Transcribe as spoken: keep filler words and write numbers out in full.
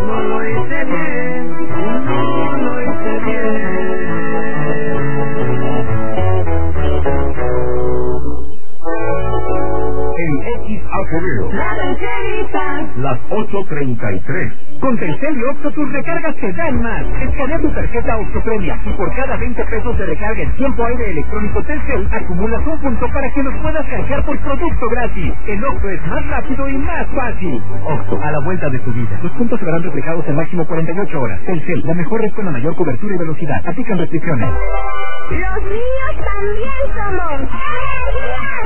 no lo hice bien, no lo hice bien. En X Acevedo, La rancherita. las ocho treinta y tres. Con Telcel y Oxxo tus recargas te dan más. Escanea tu tarjeta Oxxo Premia y por cada veinte pesos de recarga en tiempo aire electrónico Telcel acumulas un punto para que los puedas canjear por producto gratis. El Oxxo es más rápido y más fácil. Oxxo, a la vuelta de tu vida. Los puntos se verán reflejados en máximo cuarenta y ocho horas. Telcel, la mejor red con la mayor cobertura y velocidad. Aplican restricciones. Los niños también somos.